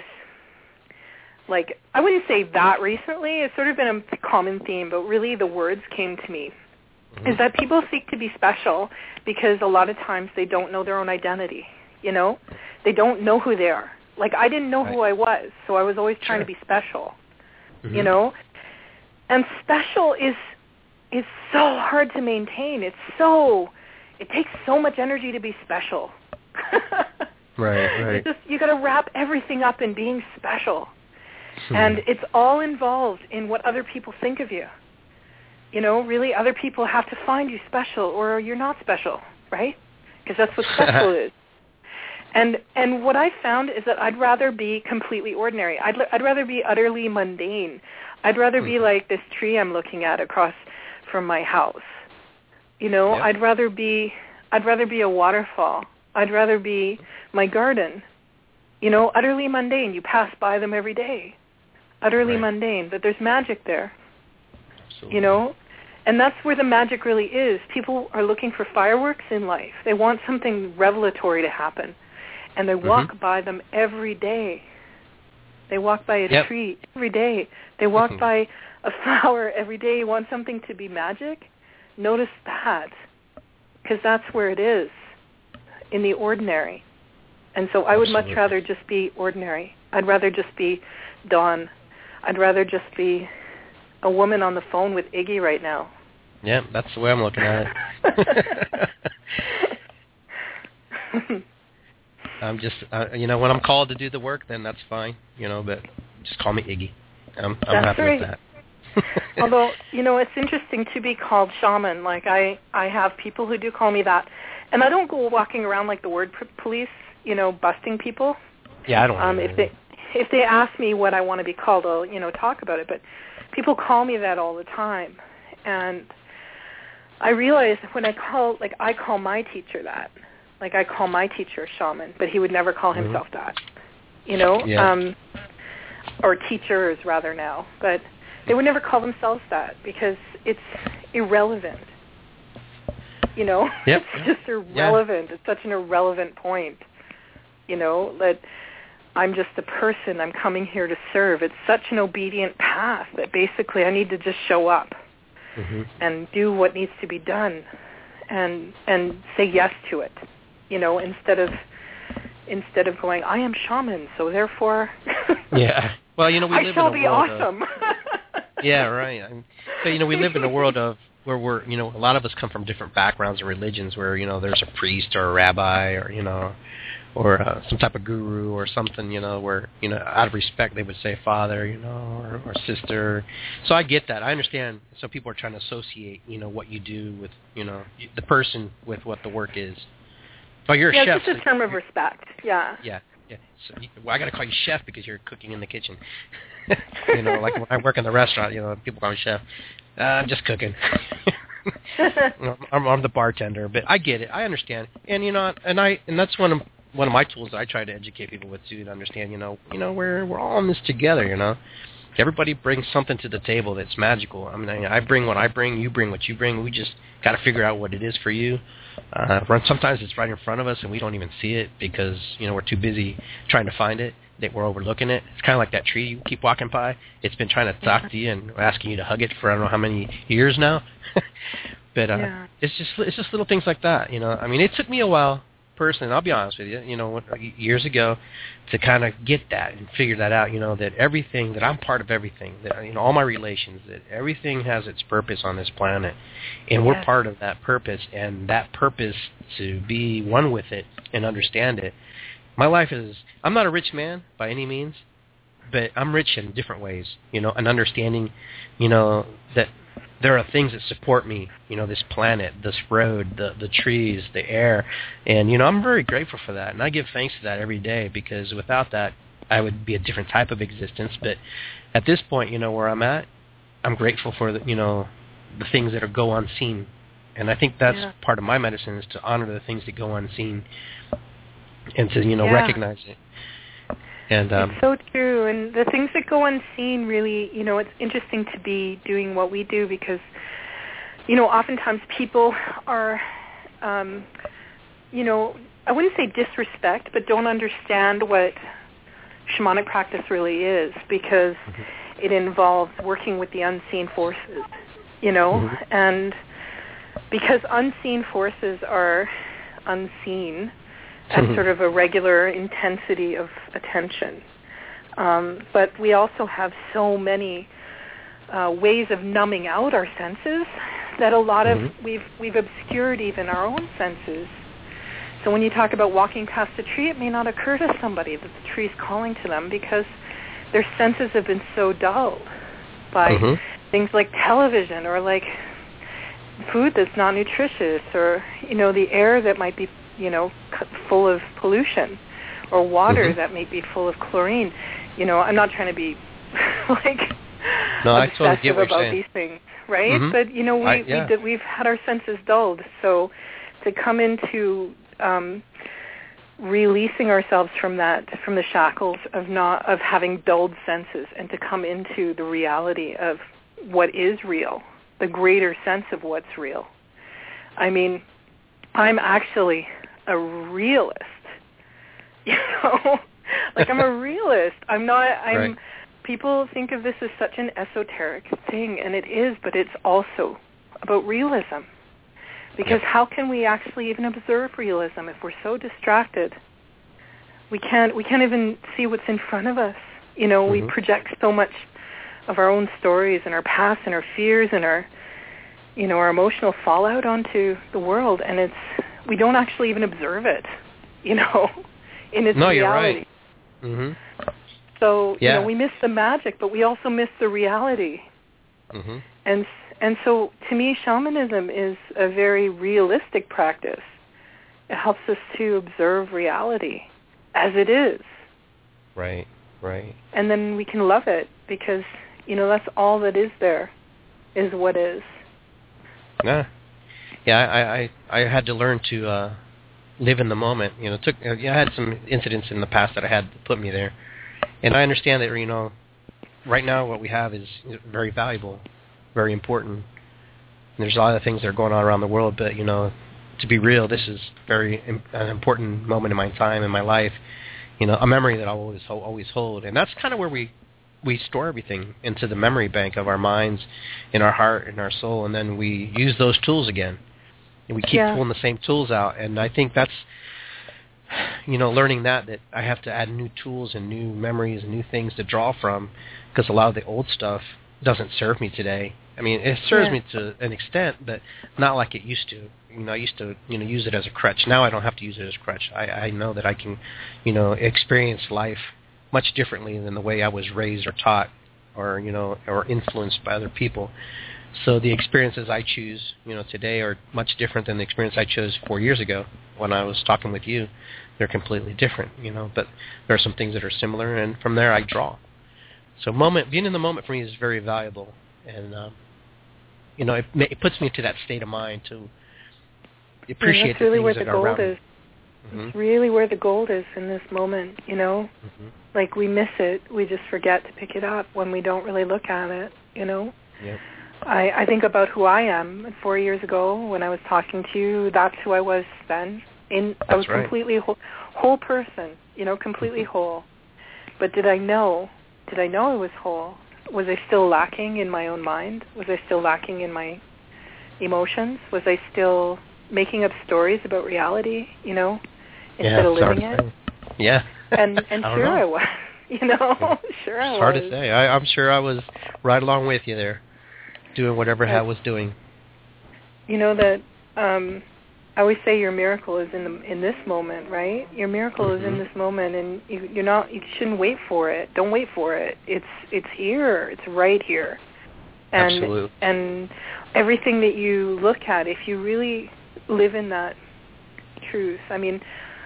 Like I wouldn't say that recently. It's sort of been a common theme, but really the words came to me. Mm-hmm. Is that people seek to be special because a lot of times they don't know their own identity, you know? They don't know who they are. Like, I didn't know right. who I was, so I was always trying sure. to be special, mm-hmm. you know? And special is is so hard to maintain. It's so, it takes so much energy to be special. right, right. It's just, you got to wrap everything up in being special. Hmm. And it's all involved in what other people think of you. You know, really, other people have to find you special, or you're not special, right? Because that's what special is. And and what I found is that I'd rather be completely ordinary. I'd I'd rather be utterly mundane. I'd rather mm-hmm. be like this tree I'm looking at across from my house. You know, yep. I'd rather be I'd rather be a waterfall. I'd rather be my garden. You know, utterly mundane. You pass by them every day. Utterly right. mundane, but there's magic there. Absolutely. You know? And that's where the magic really is. People are looking for fireworks in life. They want something revelatory to happen. And they walk mm-hmm. by them every day. They walk by a yep. tree every day. They walk mm-hmm. by a flower every day. You want something to be magic? Notice that. Because that's where it is, in the ordinary. And so I would Absolutely. much rather just be ordinary. I'd rather just be Dawn. I'd rather just be a woman on the phone with Iggy right now. Yeah, that's the way I'm looking at it. I'm just, uh, you know, when I'm called to do the work, then that's fine, you know, but just call me Iggy. I'm, I'm happy right. with that. Although, you know, it's interesting to be called shaman. Like, I, I have people who do call me that. And I don't go walking around like the word p- police, you know, busting people. Yeah, I don't um, if they If they ask me what I want to be called, I'll, you know, talk about it. But people call me that all the time. And I realize when I call, like, I call my teacher that. Like, I call my teacher a shaman, but he would never call himself mm-hmm. that, you know? Yeah. Um, or teachers, rather, now. But they would never call themselves that because it's irrelevant, you know? Yep. It's just irrelevant. Yeah. It's such an irrelevant point, you know, that I'm just a person. I'm coming here to serve. It's such an obedient path that basically I need to just show up mm-hmm. and do what needs to be done and and say yes to it. You know, instead of instead of going, I am shaman, so therefore, yeah. Well, you know, we I live shall in a be world awesome. Of, yeah, right. I'm, so you know, we live in a world of where we're, you know, a lot of us come from different backgrounds and religions, where you know, there's a priest or a rabbi or you know, or uh, some type of guru or something, you know, where you know, out of respect, they would say father, you know, or, or sister. So I get that. I understand. So people are trying to associate, you know, what you do with, you know, the person with what the work is. Oh, you're a yeah, chef. It's just a term of respect. Yeah. Yeah, yeah. So you, well, I got to call you chef because you're cooking in the kitchen. You know, like when I work in the restaurant, you know, people call me chef. Uh, I'm just cooking. I'm, I'm the bartender, but I get it. I understand, and you know, and I, and that's one of one of my tools that I try to educate people with too, to understand. You know, you know, we're we're all in this together. You know, everybody brings something to the table that's magical. I mean, I bring what I bring, you bring what you bring. We just got to figure out what it is for you. Uh, sometimes it's right in front of us and we don't even see it because, you know, we're too busy trying to find it, that we're overlooking it. It's kind of like that tree you keep walking by. It's been trying to talk to you and asking you to hug it for I don't know how many years now. But uh, yeah. it's just it's just little things like that, you know. I mean, it took me a while, personally, I'll be honest with you, you know, years ago, to kind of get that and figure that out, you know, that everything, that I'm part of everything, that, you know, all my relations, that everything has its purpose on this planet, and we're part of that purpose, and that purpose to be one with it and understand it. My life is, I'm not a rich man by any means, but I'm rich in different ways, you know, and understanding, you know, that there are things that support me, you know, this planet, this road, the the trees, the air, and, you know, I'm very grateful for that, and I give thanks to that every day, because without that, I would be a different type of existence. But at this point, you know, where I'm at, I'm grateful for, the, you know, the things that are go unseen, and I think that's yeah. part of my medicine, is to honor the things that go unseen, and to, you know, yeah. recognize it. And, um, it's so true, and the things that go unseen really, you know, it's interesting to be doing what we do, because, you know, oftentimes people are, um, you know, I wouldn't say disrespect, but don't understand what shamanic practice really is, because mm-hmm. it involves working with the unseen forces, you know, mm-hmm. and because unseen forces are unseen at sort of a regular intensity of attention. Um, but we also have so many uh, ways of numbing out our senses that a lot mm-hmm. of, we've, we've obscured even our own senses. So when you talk about walking past a tree, it may not occur to somebody that the tree's calling to them, because their senses have been so dulled by mm-hmm. things like television, or like food that's not nutritious, or, you know, the air that might be, you know, full of pollution, or water mm-hmm. that may be full of chlorine. You know, I'm not trying to be like no, obsessive I totally get what about you're saying. these things, right? Mm-hmm. But, you know, we, I, yeah. we did, we've had our senses dulled. So to come into um, releasing ourselves from that, from the shackles of not of having dulled senses, and to come into the reality of, what is real, the greater sense of what's real. I mean, I'm actually a realist, you know, like I'm a realist. I'm not, I'm, right. People think of this as such an esoteric thing, and it is, but it's also about realism. Because yep. how can we actually even observe realism if we're so distracted? We can't, we can't even see what's in front of us. You know, mm-hmm. we project so much of our own stories and our past and our fears and our, you know, our emotional fallout onto the world, and it's, we don't actually even observe it, you know, in its no, reality. No, you're right. Mm-hmm. So, yeah. you know, we miss the magic, but we also miss the reality. Mm-hmm. And and so, to me, shamanism is a very realistic practice. It helps us to observe reality as it is. Right, right. And then we can love it because, you know, that's all that is there, is what is. Yeah, yeah. I, I, I had to learn to uh, live in the moment. You know, it took. I had some incidents in the past that I had to put me there, and I understand that. You know, right now what we have is very valuable, very important. And there's a lot of things that are going on around the world, but you know, to be real, this is very im- an important moment in my time in my life. You know, a memory that I'll always always hold, and that's kind of where we. we store everything into the memory bank of our minds, in our heart, in our soul, and then we use those tools again. And we keep yeah. pulling the same tools out. And I think that's, you know, learning that, that I have to add new tools and new memories and new things to draw from, because a lot of the old stuff doesn't serve me today. I mean, it serves yeah. me to an extent, but not like it used to. You know, I used to, you know, use it as a crutch. Now I don't have to use it as a crutch. I, I know that I can, you know, experience life much differently than the way I was raised or taught, or you know, or influenced by other people. So the experiences I choose, you know, today are much different than the experience I chose four years ago when I was talking with you. They're completely different, you know. But there are some things that are similar, and from there I draw. So moment, being in the moment for me is very valuable, and um, you know, it, it puts me into that state of mind to appreciate yeah, that's really the where things the that are gold around is. me. Mm-hmm. It's really where the gold is in this moment, you know. Mm-hmm. Like we miss it, we just forget to pick it up when we don't really look at it, you know. Yep. I, I think about who I am. Four years ago, when I was talking to you, that's who I was then. In That's I was right. completely whole, whole person, you know, completely mm-hmm. whole. But did I know? Did I know I was whole? Was I still lacking in my own mind? Was I still lacking in my emotions? Was I still making up stories about reality? You know, instead yeah, of living it. Say. Yeah. And and I sure know. I was. You know, sure I it's was. hard to say. I, I'm sure I was right along with you there, doing whatever I was doing. You know that um, I always say your miracle is in the in this moment, right? Your miracle mm-hmm. is in this moment, and you, you're not. You shouldn't wait for it. Don't wait for it. It's it's here. It's right here. And, Absolutely. And everything that you look at, if you really live in that truth, I mean,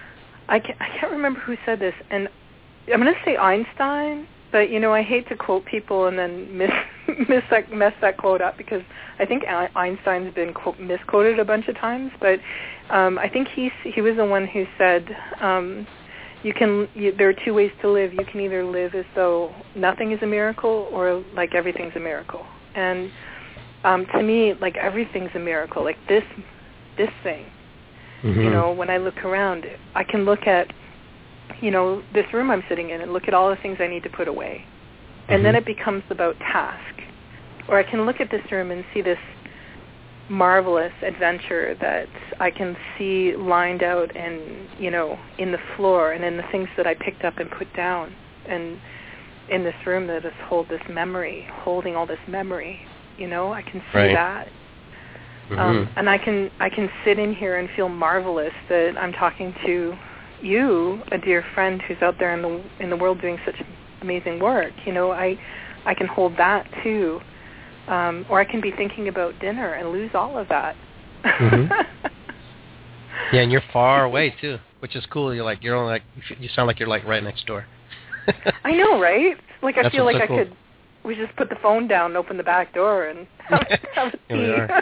I can't, I can't remember who said this, and I'm going to say Einstein, but, you know, I hate to quote people and then miss, miss that, mess that quote up, because I think Einstein's been quote, misquoted a bunch of times, but um, I think he, he was the one who said, um, you can, you, there are two ways to live. You can either live as though nothing is a miracle, or like everything's a miracle. And um, to me, like everything's a miracle, like this, this thing. Mm-hmm. You know, when I look around, I can look at, you know, this room I'm sitting in and look at all the things I need to put away. And mm-hmm. then it becomes about task. Or I can look at this room and see this marvelous adventure that I can see lined out and, you know, in the floor and in the things that I picked up and put down. And in this room that is hold this memory, holding all this memory, you know, I can see right. that. Mm-hmm. Um, and I can I can sit in here and feel marvelous that I'm talking to you, a dear friend who's out there in the in the world doing such amazing work. You know, I I can hold that too, um, or I can be thinking about dinner and lose all of that. Mm-hmm. Yeah, and you're far away too, which is cool. You're like you're only like you sound like you're like right next door. I know, right? Like I That's feel like so I cool. could. We just put the phone down and open the back door and have, have a tea. Here we are.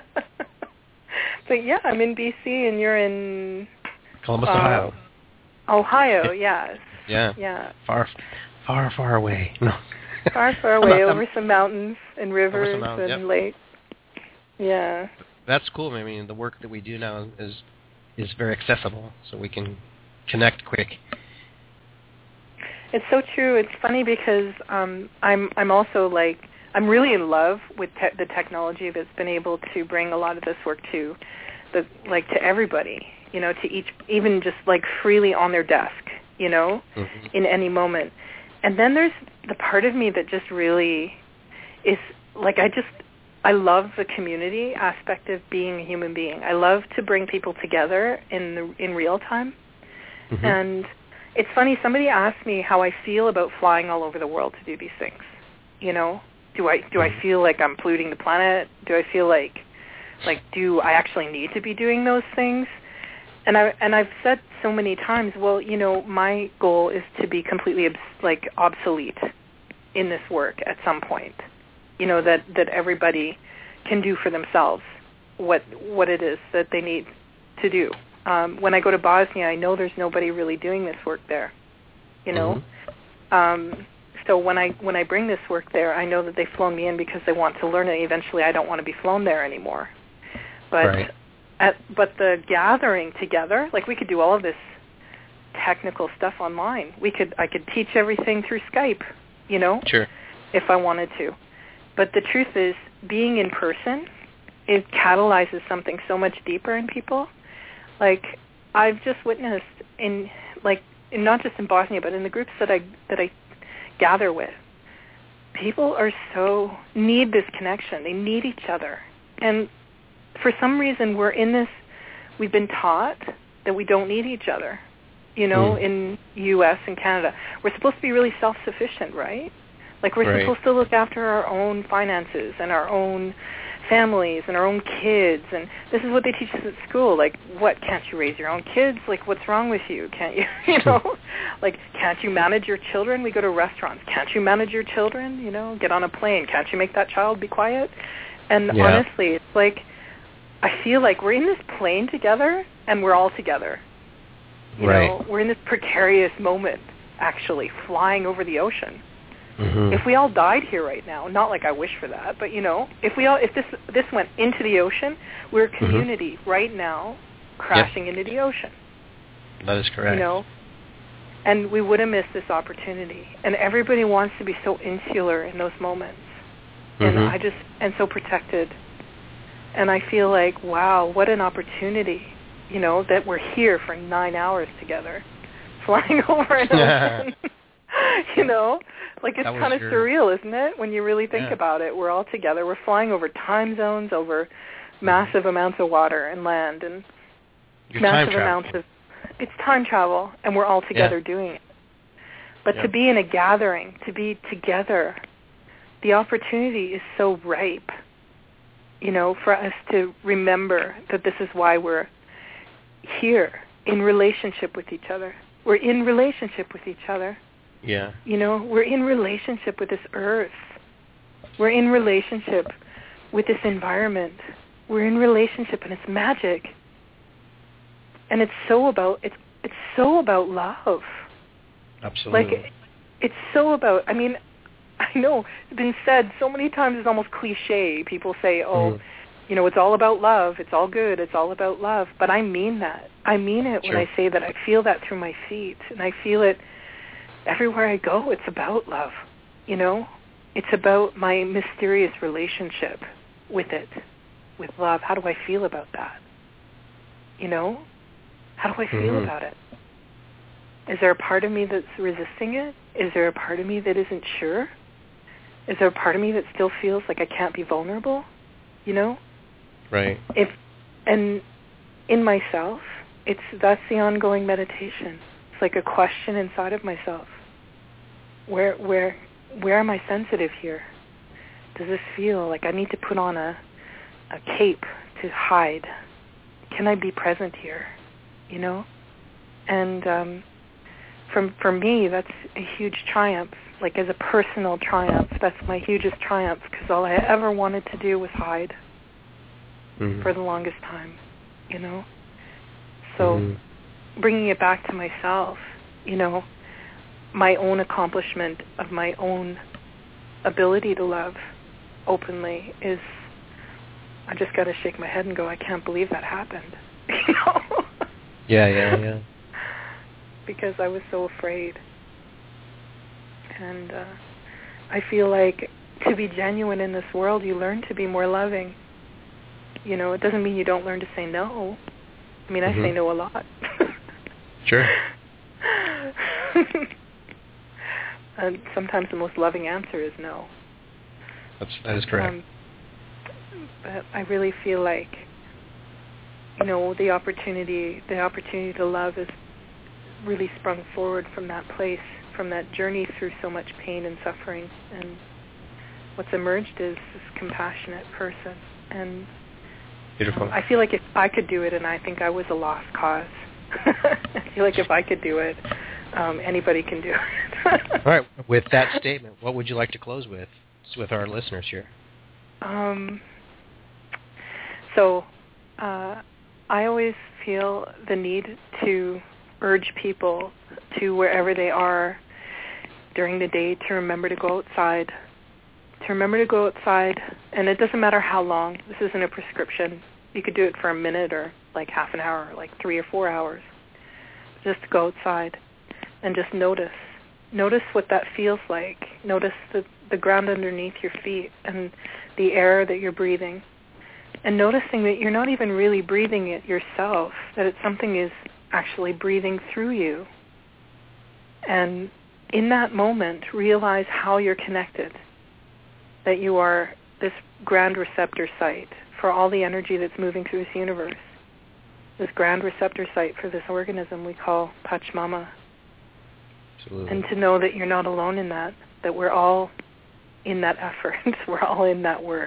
But yeah, I'm in B C and you're in Columbus, uh, Ohio. Ohio, yes. Yeah. Yeah. Far, far, far away. No. Far, far away, over some mountains and rivers mountains, and yep. lakes. Yeah. That's cool. I mean, the work that we do now is is very accessible, so we can connect quick. It's so true. It's funny because um, I'm I'm also like I'm really in love with te- the technology that's been able to bring a lot of this work to the like to everybody. You know, to each, even just like freely on their desk. You know, mm-hmm. in any moment. And then there's the part of me that just really is like I just. I love the community aspect of being a human being. I love to bring people together in the, in real time. Mm-hmm. And it's funny, somebody asked me how I feel about flying all over the world to do these things. You know, do I do mm-hmm. I feel like I'm polluting the planet? Do I feel like like do I actually need to be doing those things? And I and I've said so many times, well, you know, my goal is to be completely like obsolete in this work at some point. You know, that, that everybody can do for themselves what what it is that they need to do. Um, when I go to Bosnia, I know there's nobody really doing this work there. You know, mm-hmm. um, so when I when I bring this work there, I know that they've flown me in because they want to learn it. Eventually, I don't want to be flown there anymore. But right. at, but the gathering together, like we could do all of this technical stuff online. We could I could teach everything through Skype. You know, sure, if I wanted to. But the truth is, being in person, it catalyzes something so much deeper in people. Like, I've just witnessed in, like, in not just in Bosnia, but in the groups that I that I gather with, people are so, need this connection. They need each other. And for some reason, we're in this, we've been taught that we don't need each other, you know, mm. in U S and Canada. We're supposed to be really self-sufficient, right? Like we're right. supposed to look after our own finances and our own families and our own kids. And this is what they teach us at school. Like, what, can't you raise your own kids? Like, what's wrong with you? Can't you, you know, like, can't you manage your children? We go to restaurants. Can't you manage your children? You know, get on a plane. Can't you make that child be quiet? And yeah. honestly, it's like, I feel like we're in this plane together and we're all together. You right. know, we're in this precarious moment, actually, flying over the ocean. Mm-hmm. If we all died here right now, not like I wish for that, but you know, if we all, if this this went into the ocean, we're a community mm-hmm. right now, crashing yep. into the ocean. That is correct. You know, and we would have missed this opportunity. And everybody wants to be so insular in those moments, mm-hmm. and I just and so protected. And I feel like, wow, what an opportunity, you know, that we're here for nine hours together, flying over an ocean. You know, like it's kind of your... surreal, isn't it? When you really think yeah. about it, we're all together. We're flying over time zones, over massive mm-hmm. amounts of water and land, and Your massive amounts of. It's time travel, and we're all together yeah. doing it. But yep. to be in a gathering, to be together, the opportunity is so ripe. You know, for us to remember that this is why we're here, in relationship with each other. We're in relationship with each other. Yeah. You know, we're in relationship with this earth. We're in relationship with this environment. We're in relationship, and it's magic. And it's so about it's it's so about love. Absolutely. Like, it's so about. I mean, I know it's been said so many times. It's almost cliche. People say, "Oh, mm. you know, it's all about love. It's all good. It's all about love." But I mean that. I mean it sure. when I say that. I feel that through my feet, and I feel it. Everywhere I go, it's about love, you know? It's about my mysterious relationship with it, with love. How do I feel about that? You know? How do I feel mm-hmm. about it? Is there a part of me that's resisting it? Is there a part of me that isn't sure? Is there a part of me that still feels like I can't be vulnerable? You know? Right. If and in myself, it's that's the ongoing meditation. It's like a question inside of myself. Where where where am I sensitive here? Does this feel like I need to put on a a cape to hide? Can I be present here? You know? And um, from for me, that's a huge triumph. Like as a personal triumph, that's my hugest triumph, because all I ever wanted to do was hide mm-hmm. for the longest time. You know? So mm-hmm. bringing it back to myself, you know, my own accomplishment of my own ability to love openly is, I just got to shake my head and go, I can't believe that happened. You know? Yeah, yeah, yeah. Because I was so afraid. And uh, I feel like to be genuine in this world, you learn to be more loving. You know, it doesn't mean you don't learn to say no. I mean, mm-hmm. I say no a lot. Sure. And sometimes the most loving answer is no. That's, that is correct. Um, but I really feel like, you know, the opportunity, the opportunity to love is really sprung forward from that place, from that journey through so much pain and suffering. And what's emerged is this compassionate person. And beautiful. Um, I feel like if I could do it, and I think I was a lost cause. I feel like if I could do it, um, anybody can do it. All right. With that statement, what would you like to close with, with our listeners here? Um. So, uh, I always feel the need to urge people to, wherever they are during the day, to remember to go outside. To remember to go outside, and it doesn't matter how long. This isn't a prescription. You could do it for a minute or like half an hour, or like three or four hours. Just go outside and just notice. Notice what that feels like. Notice the, the ground underneath your feet and the air that you're breathing. And noticing that you're not even really breathing it yourself, that it's something is actually breathing through you. And in that moment, realize how you're connected, that you are this grand receptor site for all the energy that's moving through this universe, this grand receptor site for this organism we call Pachamama. Absolutely. And to know that you're not alone in that, that we're all in that effort, we're all in that work.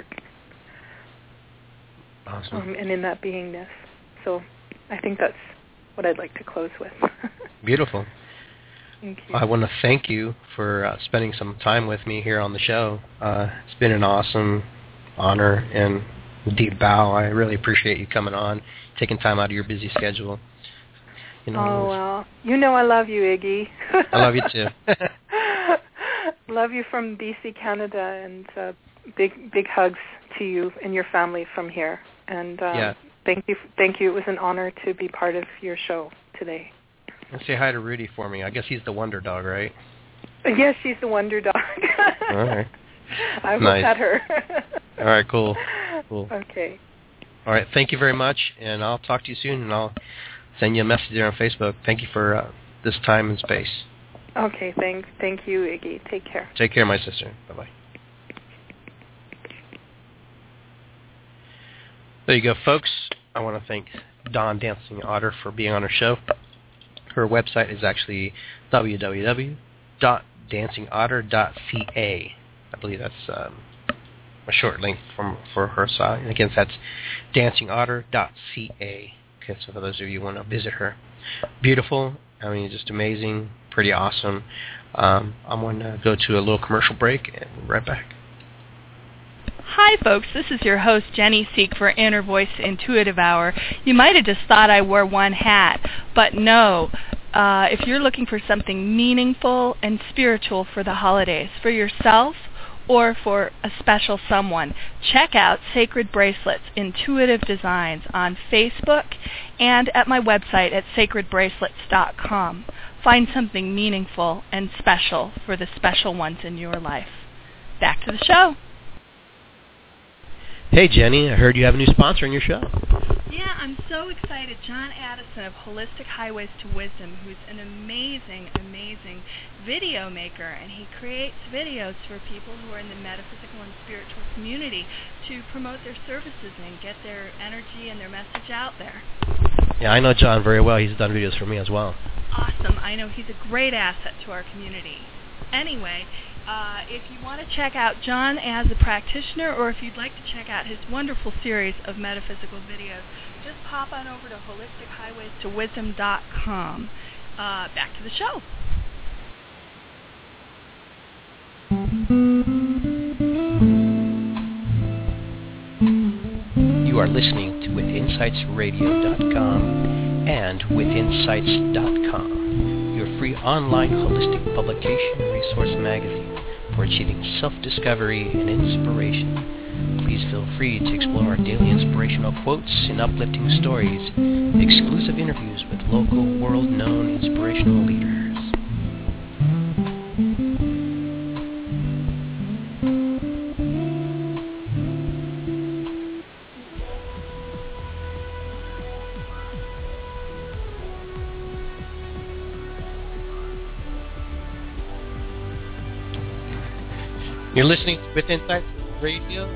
Awesome. Um, and in that beingness. So I think that's what I'd like to close with. Beautiful. Thank you. I want to thank you for uh, spending some time with me here on the show. Uh, it's been an awesome honor and deep bow. I really appreciate you coming on, taking time out of your busy schedule. You know, oh, well. You know I love you, Iggy. I love you, too. Love you from B C, Canada, and uh, big, big hugs to you and your family from here. And uh, yeah. thank you. Thank you. It was an honor to be part of your show today. And say hi to Rudy for me. I guess he's the wonder dog, right? Yes, she's the wonder dog. All right. I will nice. pet her. All right, cool. Cool. Okay. All right, thank you very much, and I'll talk to you soon, and I'll send you a message there on Facebook. Thank you for uh, this time and space. Okay, thank, thank you, Iggy. Take care. Take care, my sister. Bye-bye. There you go, folks. I want to thank Dawn Dancing Otter for being on our show. Her website is actually w w w dot dancing otter dot c a. I believe that's um, a short link from for her site. And again, that's dancing otter dot c a. Okay, so for those of you who want to visit her. Beautiful. I mean, just amazing. Pretty awesome. Um, I'm going to go to a little commercial break and we'll be right back. Hi, folks. This is your host, Jenny Seek, for Inner Voice Intuitive Hour. You might have just thought I wore one hat, but no. Uh, if you're looking for something meaningful and spiritual for the holidays, for yourself or for a special someone, check out Sacred Bracelets Intuitive Designs on Facebook and at my website at sacred bracelets dot com. Find something meaningful and special for the special ones in your life. Back to the show. Hey, Jenny, I heard you have a new sponsor on your show. Yeah, I'm so excited. John Addison of Holistic Highways to Wisdom, who's an amazing, amazing video maker, and he creates videos for people who are in the metaphysical and spiritual community to promote their services and get their energy and their message out there. Yeah, I know John very well. He's done videos for me as well. Awesome. I know he's a great asset to our community. Anyway, Uh, if you want to check out John as a practitioner, or if you'd like to check out his wonderful series of metaphysical videos, just pop on over to holistic highways to wisdom dot com. Uh, back to the show. You are listening to with insights radio dot com and with insights dot com, your free online holistic publication and resource magazine for achieving self-discovery and inspiration. Please feel free to explore our daily inspirational quotes and uplifting stories, exclusive interviews with local, world-known inspirational leaders. You're listening to Within Sights Radio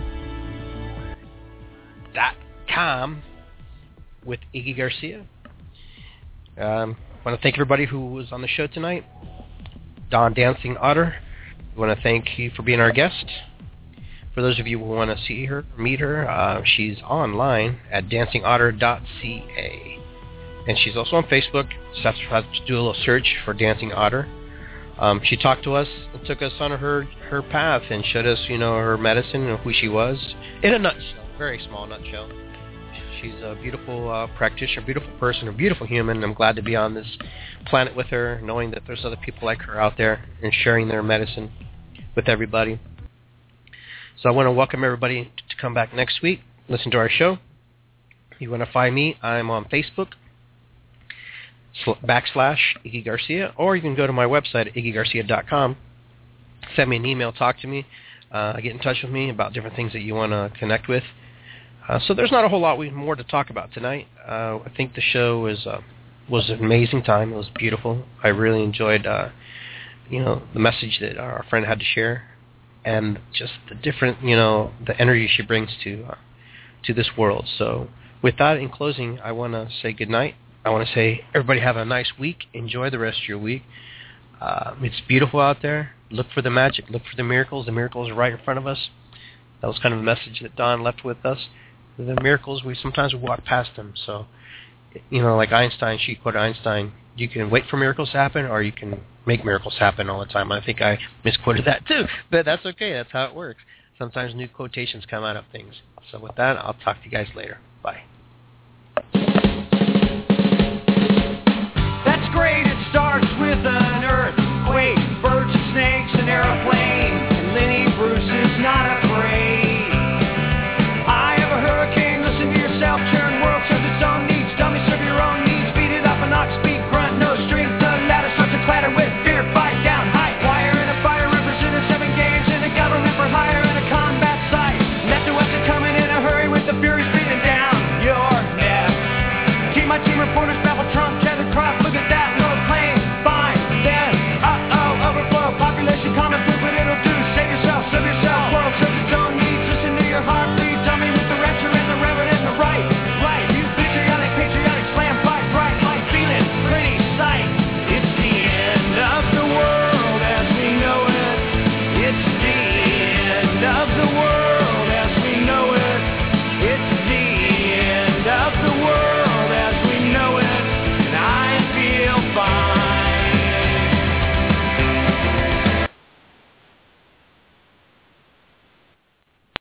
dot com with Iggy Garcia. Um, I want to thank everybody who was on the show tonight. Dawn Dancing Otter, I want to thank you for being our guest. For those of you who want to see her, meet her, uh, she's online at dancing otter dot c a. And she's also on Facebook. Just have to, have to do a little search for Dancing Otter. Um, she talked to us and took us on her her path and showed us, you know, her medicine and who she was. In a nutshell, very small nutshell. She's a beautiful uh, practitioner, beautiful person, a beautiful human. And I'm glad to be on this planet with her, knowing that there's other people like her out there and sharing their medicine with everybody. So I want to welcome everybody to come back next week, listen to our show. If you want to find me, I'm on Facebook. backslash Iggy Garcia, or you can go to my website at iggy garcia dot com. Send me an email, talk to me, uh, get in touch with me about different things that you want to connect with. Uh, so there's not a whole lot more to talk about tonight. Uh, I think the show was uh, was an amazing time. It was beautiful. I really enjoyed, uh, you know, the message that our friend had to share, and just the different, you know, the energy she brings to uh, to this world. So with that, in closing, I want to say good night. I want to say, everybody have a nice week. Enjoy the rest of your week. Uh, it's beautiful out there. Look for the magic. Look for the miracles. The miracles are right in front of us. That was kind of a message that Dawn left with us. The miracles, we sometimes walk past them. So, you know, like Einstein, she quoted Einstein, you can wait for miracles to happen, or you can make miracles happen all the time. I think I misquoted that too, but that's okay. That's how it works. Sometimes new quotations come out of things. So with that, I'll talk to you guys later. Bye.